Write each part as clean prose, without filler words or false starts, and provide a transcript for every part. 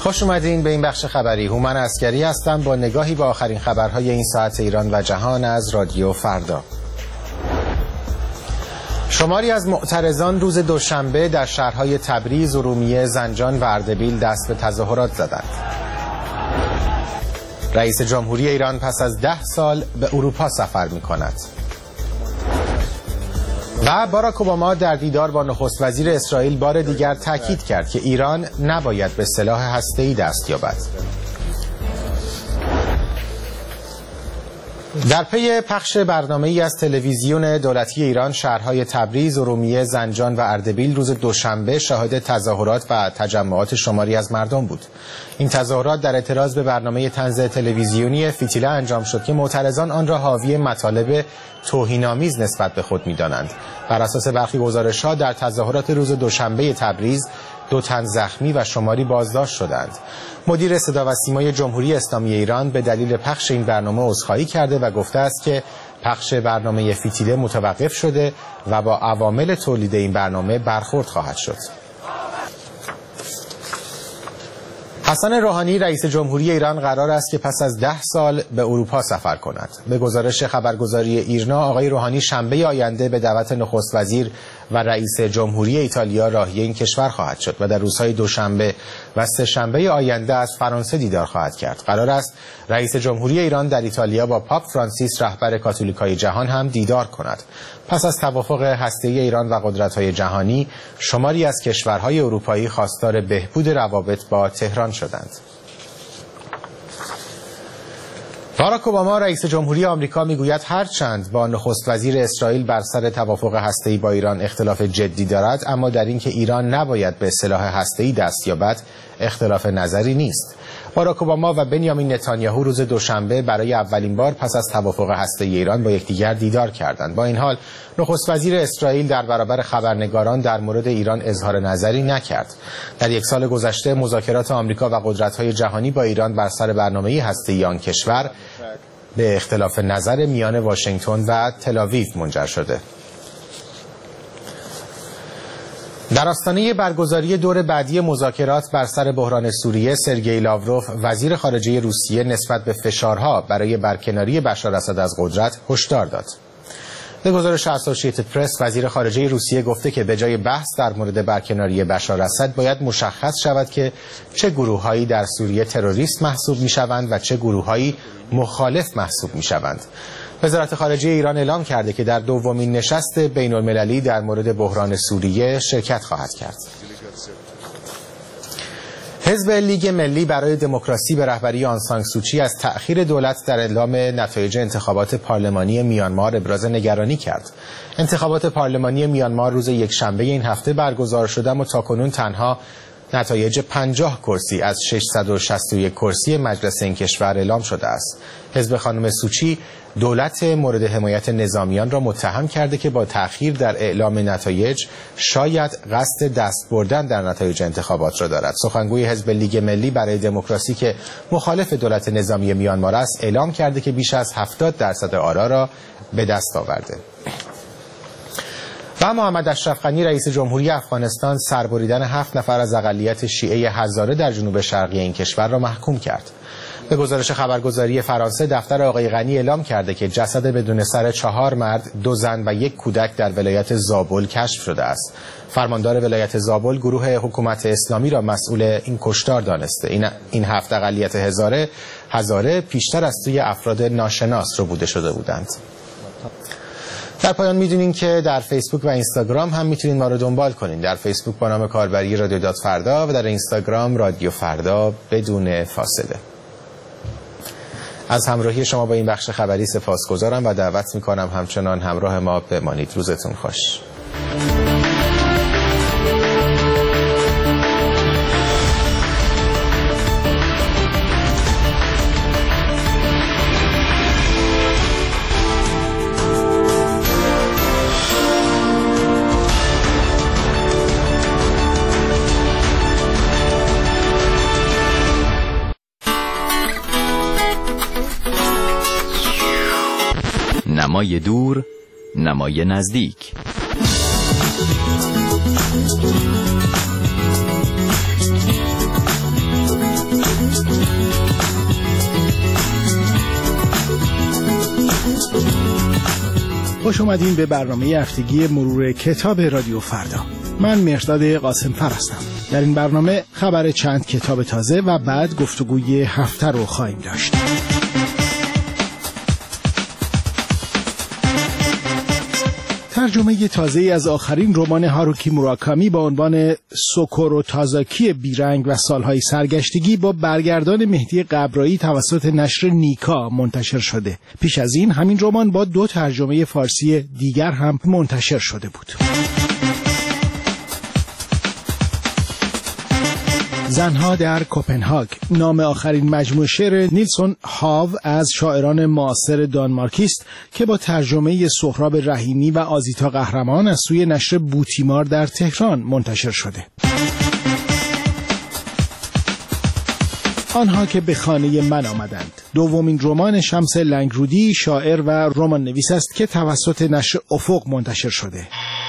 خوش اومدین به این بخش خبری. هومن عسکری هستم با نگاهی به آخرین خبرهای این ساعت ایران و جهان از رادیو فردا. شماری از معترضان روز دوشنبه در شهرهای تبریز، ارومیه، زنجان و اردبیل دست به تظاهرات زدند. رئیس جمهوری ایران پس از 10 سال به اروپا سفر می‌کند. و باراک اوباما در دیدار با نخست وزیر اسرائیل بار دیگر تاکید کرد که ایران نباید به سلاح هسته‌ای دست یابد. در پی پخش برنامه‌ای از تلویزیون دولتی ایران، شهرهای تبریز، ارومیه، زنجان و اردبیل روز دوشنبه شاهد تظاهرات و تجمعات شماری از مردم بود. این تظاهرات در اعتراض به برنامه طنز تلویزیونی فتیله انجام شد که معترضان آن را حاوی مطالب توهین‌آمیز نسبت به خود می‌دانند. بر اساس برخی گزارش‌ها در تظاهرات روز دوشنبه تبریز 2 تن زخمی و شماری بازداشت شدند. مدیر صدا و سیمای جمهوری اسلامی ایران به دلیل پخش این برنامه عذرخواهی کرده و گفته است که پخش برنامه فتیله متوقف شده و با عوامل تولید این برنامه برخورد خواهد شد. حسن روحانی رئیس جمهوری ایران قرار است که پس از 10 سال به اروپا سفر کند. به گزارش خبرگزاری ایرنا، آقای روحانی شنبه آینده به دعوت نخست وزیر و رئیس جمهوری ایتالیا راهی این کشور خواهد شد و در روزهای دوشنبه و سه‌شنبه آینده از فرانسه دیدار خواهد کرد. قرار است رئیس جمهوری ایران در ایتالیا با پاپ فرانسیس رهبر کاتولیکای جهان هم دیدار کند. پس از توافق هسته‌ای ایران و قدرت‌های جهانی، شماری از کشورهای اروپایی خواستار بهبود روابط با تهران شدند. باراک اوباما رئیس جمهوری آمریکا میگوید هرچند با نخست وزیر اسرائیل بر سر توافق هسته‌ای با ایران اختلاف جدی دارد، اما در اینکه ایران نباید به سلاح هسته‌ای دست یابد اختلاف نظری نیست. باراک اوباما و بنیامین نتانیاهو روز دوشنبه برای اولین بار پس از توافق هسته‌ای ایران با یکدیگر دیدار کردند. با این حال نخست وزیر اسرائیل در برابر خبرنگاران در مورد ایران اظهار نظری نکرد. در 1 سال گذشته مذاکرات آمریکا و قدرت‌های جهانی با ایران بر سر برنامه هسته‌ای آن کشور به اختلاف نظر میان واشنگتن و تل‌آویو منجر شده. در آستانه برگزاری دور بعدی مذاکرات بر سر بحران سوریه، سرگئی لاوروف وزیر خارجه روسیه نسبت به فشارها برای برکناری بشار اسد از قدرت هشدار داد. به گزارش اسوسییتد پرس، وزیر خارجه روسیه گفته که به جای بحث در مورد برکناری بشار اسد باید مشخص شود که چه گروه‌هایی در سوریه تروریست محسوب می‌شوند و چه گروه‌هایی مخالف محسوب می‌شوند. وزارت خارجه ایران اعلام کرده که در دومین نشست بین‌المللی در مورد بحران سوریه شرکت خواهد کرد. حزب لیگ ملی برای دموکراسی به رهبری آن سان سوچی از تأخیر دولت در اعلام نتایج انتخابات پارلمانی میانمار ابراز نگرانی کرد. انتخابات پارلمانی میانمار روز یکشنبه این هفته برگزار شده و تاکنون تنها نتایج 50 کرسی از 661 کرسی مجلس این کشور اعلام شده است. حزب خانم سوچی دولت مورد حمایت نظامیان را متهم کرده که با تأخیر در اعلام نتایج شاید قصد دست بردن در نتایج انتخابات را دارد. سخنگوی حزب لیگ ملی برای دموکراسی که مخالف دولت نظامی میانمار است، اعلام کرده که بیش از 70% آرا را به دست آورده. و محمد اشرف غنی رئیس جمهوری افغانستان سربریدن 7 نفر از اقلیت شیعه هزاره در جنوب شرقی این کشور را محکوم کرد. به گزارش خبرگزاری فرانسه، دفتر آقای غنی اعلام کرده که جسد بدون سر 4 مرد، 2 زن و 1 کودک در ولایت زابل کشف شده است. فرماندار ولایت زابل گروه حکومت اسلامی را مسئول این کشتار دانسته. این 7 اقلیت هزاره پیشتر از سوی افراد ناشناس ربوده شده بودند. در پایان میدونین که در فیسبوک و اینستاگرام هم میتونین ما رو دنبال کنین. در فیسبوک با نام کاربری رادیو فردا و در اینستاگرام رادیو فردا بدون فاصله. از همراهی شما با این بخش خبری سپاسگزارم و دعوت میکنم همچنان همراه ما بمانید. روزتون خوش. نمای دور، نمای نزدیک. خوش اومدین به برنامه هفتگی مرور کتاب رادیو فردا. من مهرداد قاسم‌فر هستم. در این برنامه خبر چند کتاب تازه و بعد گفتگوی هفته رو خواهیم داشت. ترجمه تازه‌ای از آخرین رمان هاروکی موراکامی با عنوان سوکورو تازاکی بیرنگ و سالهای سرگشتگی با برگردان مهدی قبرایی توسط نشر نیکا منتشر شده. پیش از این همین رمان با 2 ترجمه فارسی دیگر هم منتشر شده بود. زنها در کوپنهاگ نام آخرین مجموعه شعر نیلسون هاو از شاعران معاصر دانمارکی است که با ترجمه سهراب رحیمی و آزیتا قهرمان از سوی نشر بوتیمار در تهران منتشر شده. آنها که به خانه من آمدند دومین رمان شمس لنگرودی، شاعر و رمان نویس است که توسط نشر افق منتشر شده.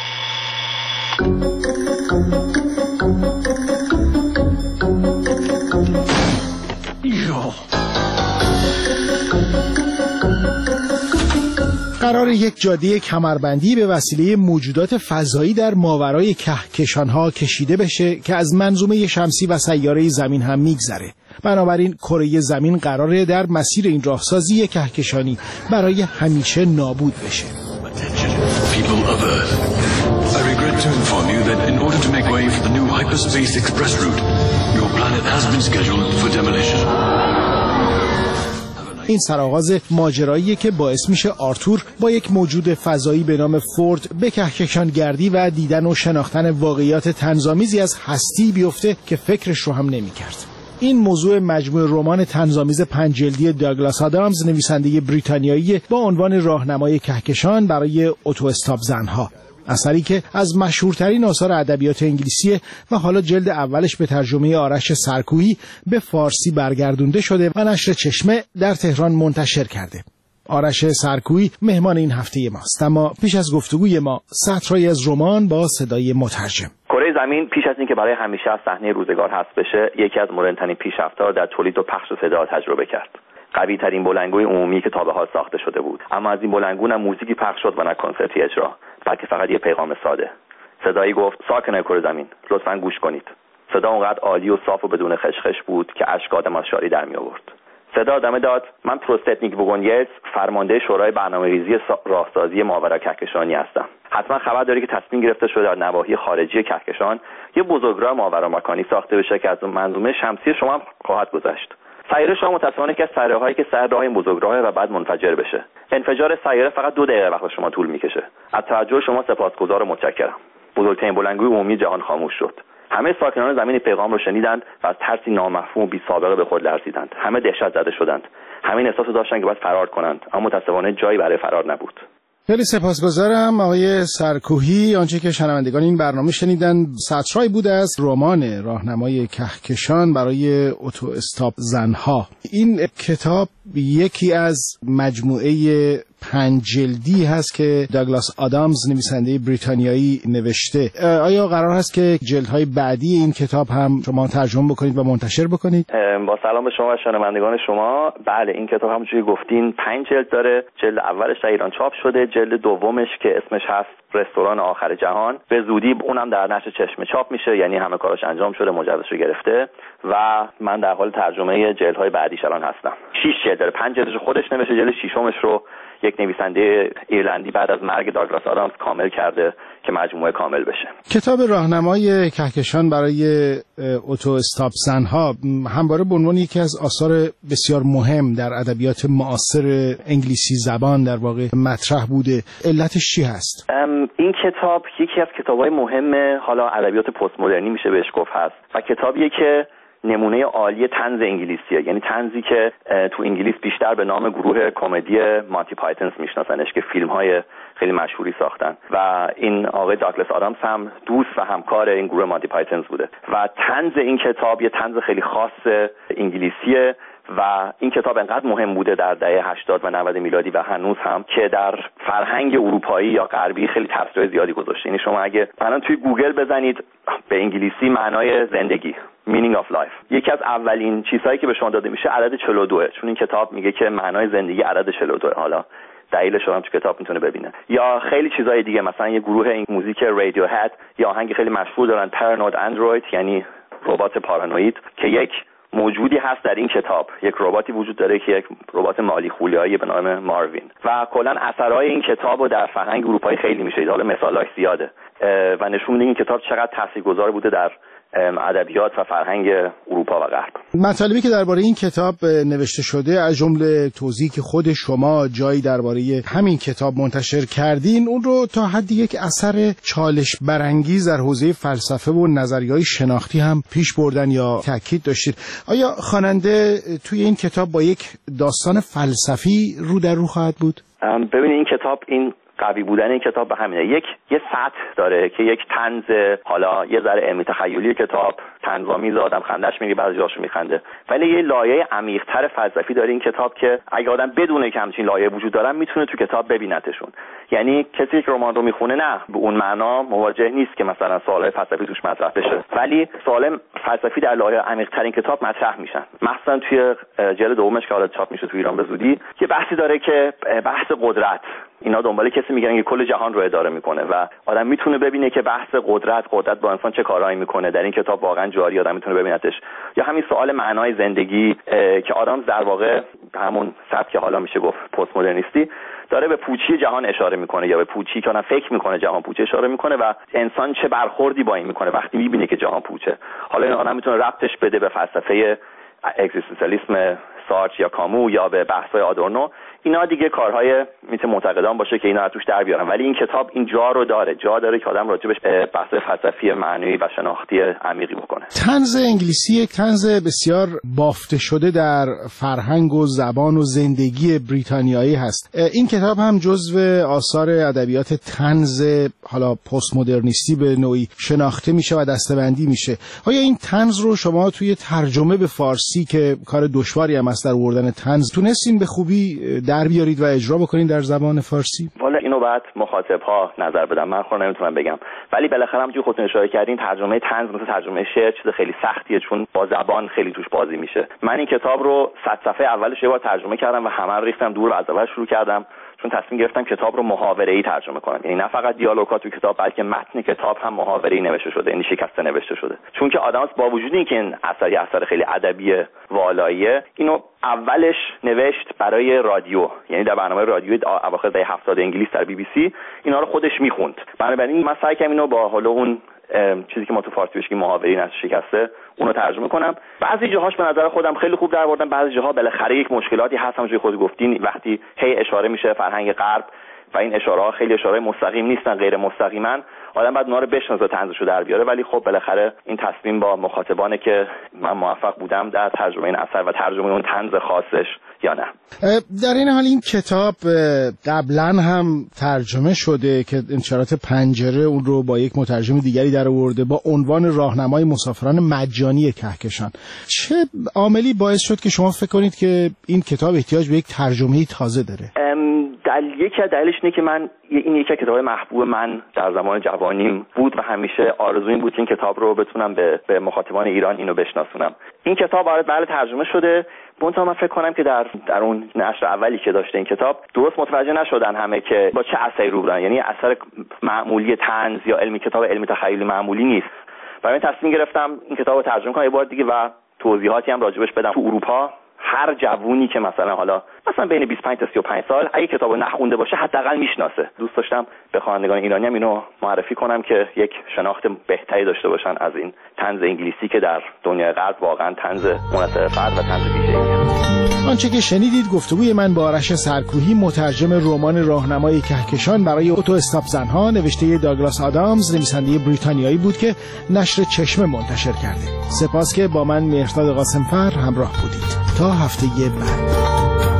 قرار یک جاده کمربندی به وسیله موجودات فضایی در ماورای کهکشان‌ها کشیده بشه که از منظومه شمسی و سیاره زمین هم میگذره. بنابراین کره زمین قراره در مسیر این راهسازی کهکشانی برای همیشه نابود بشه. People of Earth, I regret to inform you that in order to make way for the new hyperspace express route, your planet has been scheduled for demolition. این سرآغاز ماجراییه که باعث میشه آرتور با یک موجود فضایی به نام فورد به کهکشانگردی و دیدن و شناختن واقعیات طنزآمیزی از هستی بیفته که فکرش رو هم نمی‌کرد. این موضوع مجموعه رمان طنزآمیز 5 جلدی داگلاس آدامز نویسنده بریتانیایی با عنوان راهنمای کهکشان برای اتو استاپ زنها، اثری که از مشهورترین آثار ادبیات انگلیسی و حالا جلد اولش به ترجمه آرش سرکویی به فارسی برگردونده شده و نشر چشمه در تهران منتشر کرده. آرش سرکویی مهمان این هفته ماست، اما پیش از گفتگوی ما سطری از رمان با صدای مترجم. کره زمین پیش از اینکه برای همیشه از صحنه روزگار حذف بشه، یکی از مدرن‌ترین پیشرفت‌ها در تولید و پخش صدا تجربه کرد. قوی ترین بلندگوی عمومی که تا به حال ساخته شده بود، اما از این بلندگو نه موزیکی پخش شد و نه کنسرتی اجرا، بلکه فقط یه پیغام ساده. صدایی گفت: ساکنان کره زمین، لطفاً گوش کنید. صدا اونقدر عالی و صاف و بدون خشخش بود که اشک آدم از شادی در می آورد. صدا ادامه داد: من پروستتنیک وگونیلز، فرمانده شورای برنامه‌ریزی راهسازی ماورا کهکشانی هستم. حتما خبر داری که تصمیم گرفته شده در نواحی خارجی کهکشان یه بزرگراه ماورا مکانی ساخته بشه که از منظومه شمسی شما خواهد گذشت. سیاره شما متأسفانه که سیاره‌هایی که سر راه این بزرگراه و بعد منفجر بشه. انفجار سیاره فقط 2 دقیقه وقت شما طول میکشه. از توجه شما سپاسگزار و متشکرم. بزرگترین بلندگوی عمومی جهان خاموش شد. همه ساکنان زمین پیغام رو شنیدند و از ترسی نامفهوم و بی‌سابقه به خود لرزیدند. همه دهشت زده شدند. همین احساس داشتند که باید فرار کنند، اما متأسفانه جایی برای فرار نبود. خیلی سپاسگزارم آقای سرکوهی. آنچه که شنوندگان این برنامه شنیدن سطرهایی بود از رمان راهنمای کهکشان برای اتو استاپ زنها. این کتاب یکی از مجموعه 5 جلدی هست که داگلاس آدامز نویسنده بریتانیایی نوشته. آیا قرار هست که جلدهای بعدی این کتاب هم شما ترجمه بکنید و منتشر بکنید؟ با سلام به شما و شنوندگان شما. بله، این کتاب همونجوری گفتین 5 جلد داره. جلد اولش در ایران چاپ شده، جلد دومش که اسمش هست رستوران آخر جهان به زودی اونم در نشر چشمه چاپ میشه، یعنی همه کاراش انجام شده، مجوزش رو گرفته و من در حال ترجمه جلدهای بعدیش الان هستم. 6 جلد داره، 5 جلدش خودش نوشته، جلد 6مش رو یک نویسنده ایرلندی بعد از مرگ داگلاس آدامز کامل کرده که مجموعه کامل بشه. کتاب راهنمای کهکشان برای اتو استاپ زنها همواره به عنوان یکی از آثار بسیار مهم در ادبیات معاصر انگلیسی زبان در واقع مطرح بوده. علتش چی هست؟ این کتاب یکی از کتاب‌های مهم حالا ادبیات پست مدرنی میشه بهش گفت هست و کتابیه که نمونه عالی طنز انگلیسیه، یعنی طنزی که تو انگلیس بیشتر به نام گروه کمدی مانتی پایتونز میشناسنش که فیلم‌های خیلی مشهوری ساختن و این آقای داگلاس آدامز هم دوست و همکار این گروه مانتی پایتونز بوده و طنز این کتاب یه طنز خیلی خاص انگلیسیه و این کتاب انقدر مهم بوده در دهه 80 و 90 میلادی و هنوز هم که در فرهنگ اروپایی یا غربی خیلی تاثیر زیادی گذاشته. یعنی شما اگه الان توی گوگل بزنید به انگلیسی معنای زندگی meaning of life، یکی از اولین چیزهایی که به شما داده میشه عدد 42، چون این کتاب میگه که معنای زندگی عدد 42. حالا دلیلش رو هم تو کتاب میتونه ببینه. یا خیلی چیزای دیگه، مثلا یه گروه این موزیک رادیو هد یا آهنگ خیلی مشهور دارن، پارانوید اندروید، یعنی ربات پارانوید، که یک موجودی هست در این کتاب، یک رباتی وجود داره که یک ربات مالی خولیایی به نام ماروین و کلا اثرهای این کتابو در فرهنگ اروپایی خیلی میشه، حالا مثالاش زیاده و نشون میده این کتاب چقدر تاثیرگذار بوده در ادبیات و فرهنگ اروپا و غرب. مطالبی که درباره این کتاب نوشته شده، از جمله توضیحی که خود شما جایی درباره همین کتاب منتشر کردین، اون رو تا حدی یک اثر چالش برانگیز در حوزه فلسفه و نظریه‌های شناختی هم پیش بردن یا تاکید داشتید. آیا خواننده توی این کتاب با یک داستان فلسفی رو در رو خواهد بود؟ ببینید این کتاب، این قوی بودن این کتاب به همینه، یه سطح داره که یک طنز، حالا یه ذره علمی تخیلی کتاب، طنزآمیز، آدم خندش میگیره، بعضی جاشو میخنده، ولی یه لایه عمیق‌تر فلسفی داره این کتاب که اگه آدم بدونه که همچین لایه وجود داره میتونه تو کتاب ببینتشون. یعنی کسی که رمان رو میخونه نه به اون معنا مواجه نیست که مثلا سوالای فلسفی توش مطرح بشه، ولی سوال فلسفی در لایه عمیق‌تر این کتاب مطرح میشن. مثلا توی جلد دومش که حالا چاپ میشه تو ایران به زودی، یه بحثی داره که بحث قدرت، اینا دنبال کسی میگن که کل جهان رو اداره میکنه و آدم میتونه ببینه که بحث قدرت با انسان چه کارهایی میکنه در این کتاب واقعا جاری، آدم میتونه ببینتش. یا همین سوال معنای زندگی که آدم در واقع همون سبک حالا میشه گفت پست مدرنیستی داره به پوچی جهان اشاره میکنه یا به پوچی که آدم فکر میکنه جهان پوچه اشاره میکنه و انسان چه برخوردی با این میکنه وقتی میبینه که جهان پوچه. حالا این آدم میتونه ربطش بده به فلسفه اگزیستانسیالیسم سارتر یا کامو یا به بحث‌های آدورنو. اینا دیگه کارهای میتونه معتقدان باشه که اینا رو توش در بیارن، ولی این کتاب این جا داره که آدم راجبش بحث فلسفی معنوی و شناختی عمیقی بکنه. طنز انگلیسی یک طنز بسیار بافته شده در فرهنگ و زبان و زندگی بریتانیایی هست. این کتاب هم جزو آثار ادبیات طنز حالا پست مدرنیستی به نوعی شناخته میشه و دسته‌بندی میشه. آیا این طنز رو شما توی ترجمه به فارسی که کار دشواری هم است در آوردن طنز تونستین به خوبی در بیارید و اجرا بکنین در زبان فارسی؟ والا اینو بعد مخاطب‌ها نظر بدن، من خودم نمیتونم بگم، ولی بالاخره همونجوری خودتون اشاره کردین ترجمه طنز مثل ترجمه شعر چیز خیلی سختیه، چون با زبان خیلی توش بازی میشه. من این کتاب رو 100 صفحه اولش یه بار ترجمه کردم و همه رو ریختم دور و از اول شروع کردم، چون تصمیم گرفتم کتاب رو محاوره‌ای ترجمه کنم، یعنی نه فقط دیالوگ‌ها تو کتاب بلکه متن کتاب هم محاوره‌ای نوشته شده، یعنی شکسته نوشته شده. چون که آدم با وجود اینکه این اثر خیلی ادبی والاییه، اینو اولش نوشت برای رادیو، یعنی در برنامه رادیویی اواخر دهه 70 انگلیس در BBC اینا رو خودش میخوند. بنابراین من سعی کردم اینو با حالا اون چیزی که ما تو فارسی بهش میگیم محاوره‌ای نشه شکسته اونو ترجمه کنم. بعضی جاهاش به نظر خودم خیلی خوب درآوردم، بعضی جاها بالاخره یک مشکلاتی هست، همونجوری خود گفتین وقتی هی اشاره میشه فرهنگ غرب و این اشاره‌ها خیلی اشاره مستقیم نیستن، غیر مستقیما آدم بعد اونا رو بشناسه طنزشو در بیاره، ولی خب بالاخره این تصمیم با مخاطبانه که من موفق بودم در ترجمه این اثر و ترجمه اون طنز خاصش یا نه. در این حال این کتاب قبلا هم ترجمه شده که انشارات پنجره اون رو با یک مترجم دیگری در آورده با عنوان راهنمای مسافران مجانی کهکشان. چه عاملی باعث شد که شما فکر کنید که این کتاب احتیاج به یک ترجمه تازه داره؟ یکی از دلیلش اینه که این یکی از کتاب‌های محبوب من در زمان جوانیم بود و همیشه آرزویم بود که این کتاب رو بتونم به مخاطبان ایران اینو بشناسونم. این کتاب بله ترجمه شده، منتها من فکر کنم که در اون نشر اولی که داشته این کتاب درست متوجه نشدن همه که با چه اثری رو بودن، یعنی اثر معمولی طنز یا کتاب علمی تخیلی معمولی نیست. برای من تصمیم گرفتم این کتاب رو ترجمه کنم یه بار دیگه و توضیحاتی هم راجبش بدم. تو اروپا هر جوونی که مثلا بین 25 تا 35 سال اگه کتابو نخونده باشه حداقل میشناسه. دوست داشتم به خوانندگان ایرانی هم اینو معرفی کنم که یک شناخت بهتری داشته باشن از این طنز انگلیسی که در دنیای غرب واقعا طنز منحصر فرد و طنز ویژه‌ایه. آنچه که شنیدید گفتگوی من با آرش سرکوهی، مترجم رمان راهنمای کهکشان برای اتو استاپ زنها نوشته داگلاس آدامز، نویسنده بریتانیایی بود که نشر چشمه منتشر کرده. سپاس که با من مهرداد قاسمفر همراه بودید. تا هفته بعد.